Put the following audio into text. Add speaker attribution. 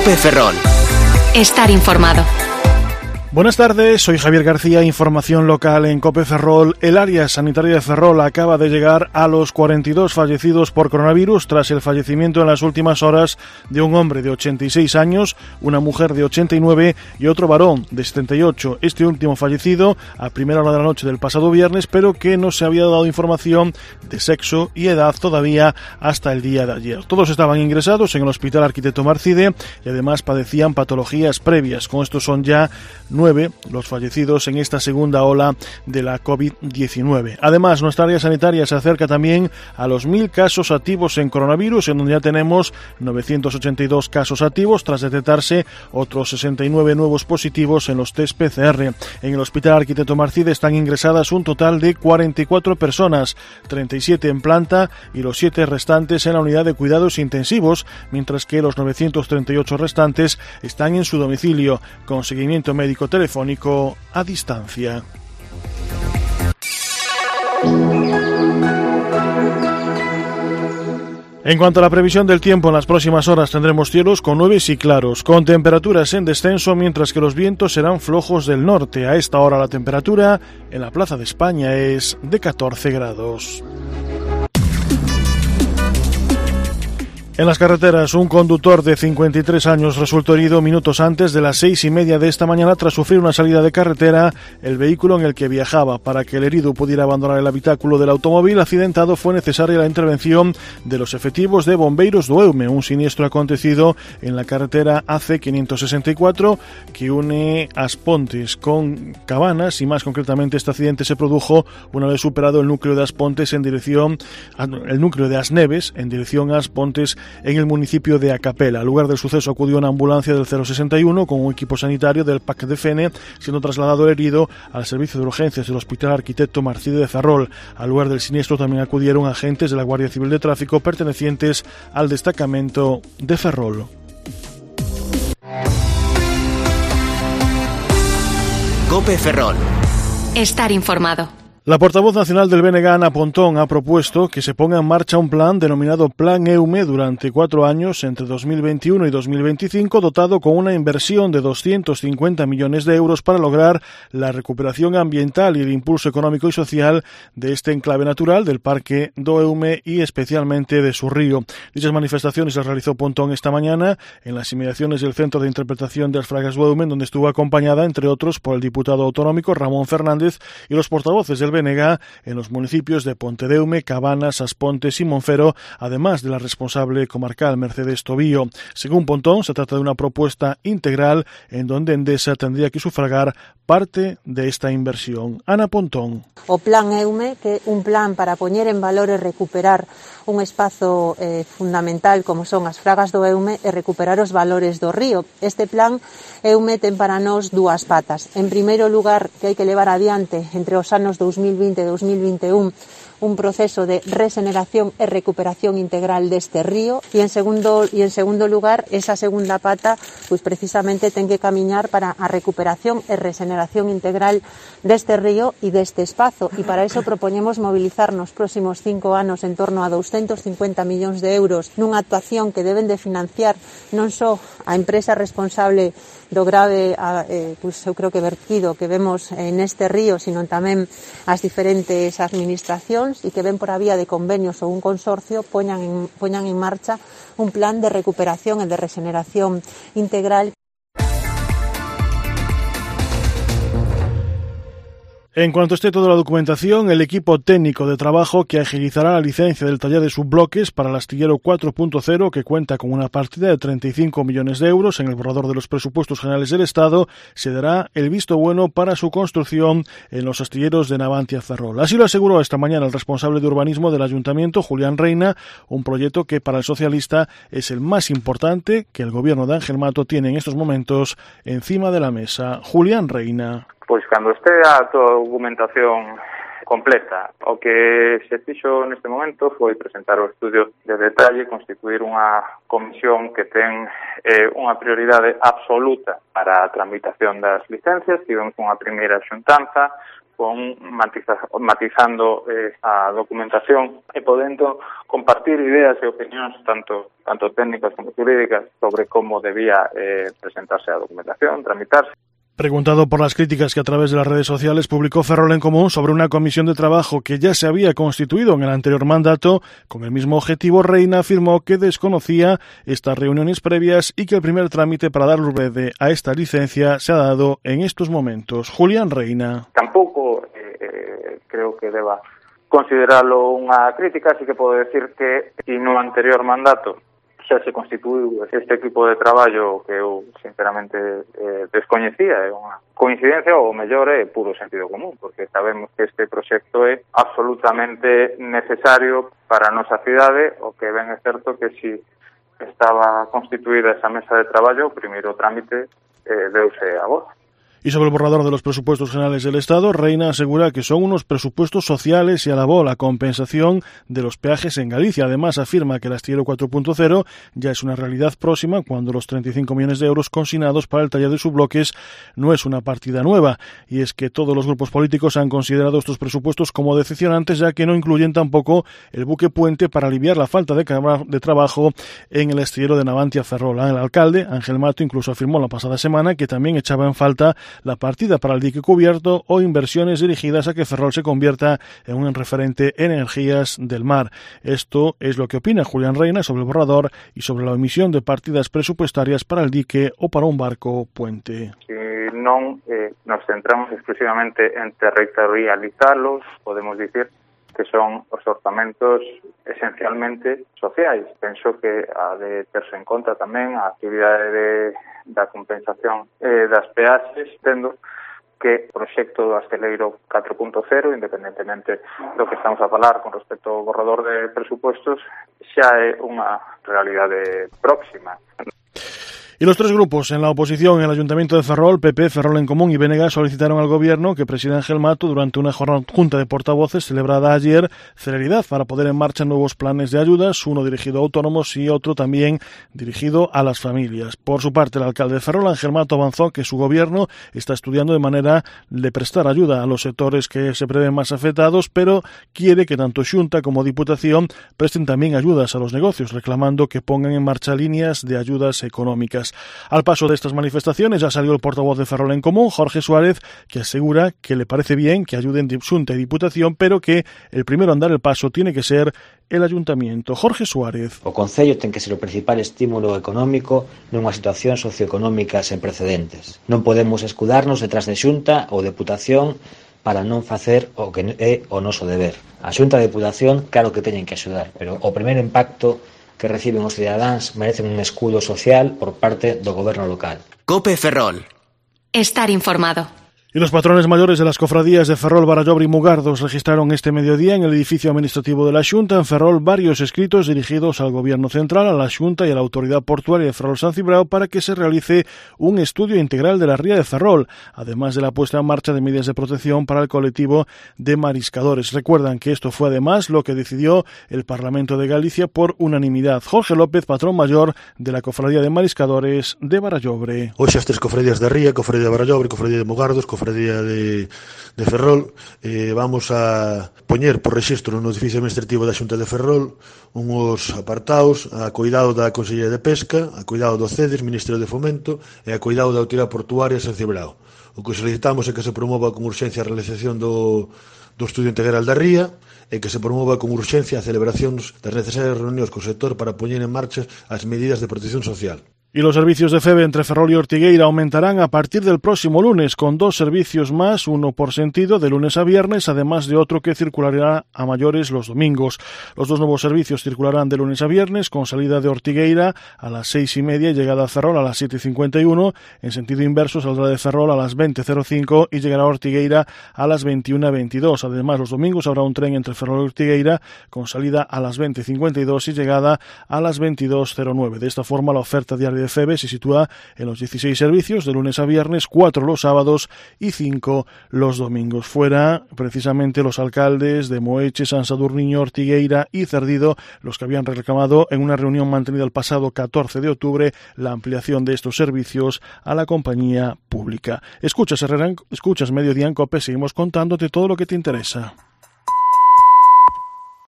Speaker 1: COPE Ferrol. Estar informado.
Speaker 2: Buenas tardes, soy Javier García, información local en COPE Ferrol. El área sanitaria de Ferrol acaba de llegar a los 42 fallecidos por coronavirus tras el fallecimiento en las últimas horas de un hombre de 86 años, una mujer de 89 y otro varón de 78. Este último fallecido a primera hora de la noche del pasado viernes, pero que no se había dado información de sexo y edad todavía hasta el día de ayer. Todos estaban ingresados en el Hospital Arquitecto Marcide y además padecían patologías previas. Con esto son ya 9 los fallecidos en esta segunda ola de la COVID-19. Además, nuestra área sanitaria se acerca también a los 1.000 casos activos en coronavirus, en donde ya tenemos 982 casos activos tras detectarse otros 69 nuevos positivos en los test PCR. En el Hospital Arquitecto Marcide están ingresadas un total de 44 personas, 37 en planta y los 7 restantes en la unidad de cuidados intensivos, mientras que los 938 restantes están en su domicilio con seguimiento médico telefónico a distancia. En cuanto a la previsión del tiempo, en las próximas horas tendremos cielos con nubes y claros, con temperaturas en descenso, mientras que los vientos serán flojos del norte. A esta hora la temperatura en la Plaza de España es de 14 grados. En las carreteras, un conductor de 53 años resultó herido minutos antes de las 6:30 de esta mañana tras sufrir una salida de carretera. El vehículo en el que viajaba. Para que el herido pudiera abandonar el habitáculo del automóvil accidentado fue necesaria la intervención de los efectivos de Bombeiros do Eume, un siniestro acontecido en la carretera AC 564 que une As Pontes con Cabanas, y más concretamente este accidente se produjo una vez superado el núcleo de As Pontes el núcleo de As Neves en dirección a As Pontes en el municipio de Acapela. Al lugar del suceso acudió una ambulancia del 061 con un equipo sanitario del PAC de Fene, siendo trasladado el herido al servicio de urgencias del Hospital Arquitecto Marcide de Ferrol. Al lugar del siniestro también acudieron agentes de la Guardia Civil de Tráfico pertenecientes al destacamento de Ferrol.
Speaker 1: COPE Ferrol. Estar informado.
Speaker 2: La portavoz nacional del BNG, Ana Pontón, ha propuesto que se ponga en marcha un plan denominado Plan EUME durante 4 años, entre 2021 y 2025, dotado con una inversión de 250 millones de euros para lograr la recuperación ambiental y el impulso económico y social de este enclave natural del Parque do Eume y especialmente de su río. Dichas manifestaciones las realizó Pontón esta mañana en las inmediaciones del Centro de Interpretación de las Fragas do Eume, donde estuvo acompañada, entre otros, por el diputado autonómico Ramón Fernández y los portavoces del BNG en los municipios de Pontedeume, Cabanas, As Pontes y Monfero, además de la responsable comarcal Mercedes Tobío. Según Pontón, se trata de una propuesta integral en donde Endesa tendría que sufragar parte de esta inversión. Ana Pontón.
Speaker 3: O Plan EUME, que é un plan para poñer en valor e recuperar un espazo fundamental como son as fragas do Eume e recuperar os valores do río. Este plan EUME ten para nós dúas patas. En primeiro lugar, que hai que levar adiante entre os anos 2020 e 2021 un proceso de regeneración e recuperación integral deste río e en segundo lugar, esa segunda pata pois precisamente ten que camiñar para a recuperación e regeneración integral deste río e deste espazo, e para iso propoñemos mobilizar nos próximos 5 anos en torno a 250 millóns de euros nunha actuación que deben de financiar non só a empresa responsable do grave pois eu creo que vertido que vemos neste río, sino tamén as diferentes administracións, e que ven por a vía de convenios ou un consorcio poñan en marcha un plan de recuperación e de regeneración integral.
Speaker 2: En cuanto esté toda la documentación, el equipo técnico de trabajo que agilizará la licencia del taller de subbloques para el astillero 4.0, que cuenta con una partida de 35 millones de euros en el borrador de los presupuestos generales del Estado, se dará el visto bueno para su construcción en los astilleros de Navantia Ferrol. Así lo aseguró esta mañana el responsable de urbanismo del Ayuntamiento, Julián Reina, un proyecto que para el socialista es el más importante que el gobierno de Ángel Mato tiene en estos momentos encima de la mesa. Julián Reina.
Speaker 4: Pois cando estea toda a documentación completa, o que se fixo neste momento foi presentar o estudio de detalle, constituir unha comisión que ten unha prioridade absoluta para a tramitación das licencias. Tivemos unha primeira xuntanza con matizando a documentación e podendo compartir ideas e opinións tanto técnicas como jurídicas sobre como debía presentarse a documentación, tramitarse.
Speaker 2: Preguntado por las críticas que a través de las redes sociales publicó Ferrol en Común sobre una comisión de trabajo que ya se había constituido en el anterior mandato, con el mismo objetivo, Reina afirmó que desconocía estas reuniones previas y que el primer trámite para dar luz verde a esta licencia se ha dado en estos momentos. Julián Reina.
Speaker 4: Tampouco creo que deba considerarlo unha crítica, así que podo decir que no anterior mandato xa se constituiu este equipo de traballo que eu sinceramente descoñecía. É unha coincidencia, ou mellor é puro sentido común, porque sabemos que este proxecto é absolutamente necesario para a nosa cidade, o que ben é certo que si estaba constituída esa mesa de traballo, o primeiro trámite deuse a voz.
Speaker 2: Y sobre el borrador de los presupuestos generales del Estado, Reina asegura que son unos presupuestos sociales y alabó la compensación de los peajes en Galicia. Además, afirma que el astillero 4.0 ya es una realidad próxima cuando los 35 millones de euros consignados para el taller de subbloques no es una partida nueva. Y es que todos los grupos políticos han considerado estos presupuestos como decepcionantes, ya que no incluyen tampoco el buque puente para aliviar la falta de trabajo en el astillero de Navantia-Ferrol. El alcalde, Ángel Mato, incluso afirmó la pasada semana que también echaba en falta la partida para el dique cubierto o inversiones dirigidas a que Ferrol se convierta en un referente en energías del mar. Esto es lo que opina Julián Reina sobre el borrador y sobre la omisión de partidas presupuestarias para el dique o para un barco puente.
Speaker 4: Si non nos centramos exclusivamente en territorializalos, podemos dicir que son os orzamentos esencialmente sociais. Penso que ha de terse en conta tamén a actividade da compensación das peaxes, tendo que o proxecto do Asteleiro 4.0, independentemente do que estamos a falar con respecto ao borrador de presupuestos, xa é unha realidade próxima.
Speaker 2: Y los tres grupos en la oposición en el Ayuntamiento de Ferrol, PP, Ferrol en Común y BNG, solicitaron al Gobierno que presida Ángel Mato durante una junta de portavoces celebrada ayer celeridad para poner en marcha nuevos planes de ayudas, uno dirigido a autónomos y otro también dirigido a las familias. Por su parte, el alcalde de Ferrol, Ángel Mato, avanzó que su Gobierno está estudiando de manera de prestar ayuda a los sectores que se prevén más afectados, pero quiere que tanto Xunta como Diputación presten también ayudas a los negocios, reclamando que pongan en marcha líneas de ayudas económicas. Al paso de estas manifestaciones ya salió el portavoz de Ferrol en Común, Jorge Suárez, que asegura que le parece bien que ayuden Xunta y Diputación, pero que el primero a dar el paso tiene que ser el Ayuntamiento. Jorge Suárez.
Speaker 5: O Concello ten que ser o principal estímulo económico nunha situación socioeconómica sen precedentes. Non podemos escudarnos detrás de Xunta ou Deputación para non facer o que é o noso deber. A Xunta e a Deputación claro que teñen que axudar, pero o primeiro impacto que reciben os cidadáns merecen un escudo social por parte do goberno local.
Speaker 1: COPE Ferrol. Estar informado.
Speaker 2: Y los patrones mayores de las cofradías de Ferrol, Barallobre y Mugardos registraron este mediodía en el edificio administrativo de la Xunta en Ferrol varios escritos dirigidos al Gobierno Central, a la Xunta y a la Autoridad Portuaria de Ferrol-San Cibrao para que se realice un estudio integral de la ría de Ferrol, además de la puesta en marcha de medidas de protección para el colectivo de mariscadores. Recuerdan que esto fue además lo que decidió el Parlamento de Galicia por unanimidad. Jorge López, patrón mayor de la Cofradía de Mariscadores de Barallobre.
Speaker 6: Hoy as tres cofradías de ría, Cofradía de Barallobre, Cofradía de Mugardos, Cofradía de Ferrol, vamos a poñer por rexistro no edificio administrativo da Xunta de Ferrol unhos apartados a cuidado da Consellería de Pesca, a cuidado do CEDES, Ministerio de Fomento, e a cuidado da Autoridade Portuaria San Cibrao. O que solicitamos é que se promova con urxencia a realización do estudio integral da ría e que se promova con urxencia a celebración das necesarias reunións co sector para poñer en marcha as medidas de protección social.
Speaker 2: Y los servicios de FEBE entre Ferrol y Ortigueira aumentarán a partir del próximo lunes, con 2 servicios más, uno por sentido, de lunes a viernes, además de otro que circulará a mayores los domingos. Los 2 nuevos servicios circularán de lunes a viernes, con salida de Ortigueira a las 6:30 y llegada a Ferrol a las 7:51. En sentido inverso, saldrá de Ferrol a las 20:05 y llegará a Ortigueira a las 21:22. Además, los domingos habrá un tren entre Ferrol y Ortigueira, con salida a las 20:52 y llegada a las 22:09. De esta forma, la oferta diaria de de FEBE se sitúa en los 16 servicios de lunes a viernes, 4 los sábados y 5 los domingos. Fuera, precisamente, los alcaldes de Moeche, San Sadurniño, Ortigueira y Cerdido, los que habían reclamado en una reunión mantenida el pasado 14 de octubre la ampliación de estos servicios a la compañía pública. Escuchas Mediodía en COPE, seguimos contándote todo lo que te interesa.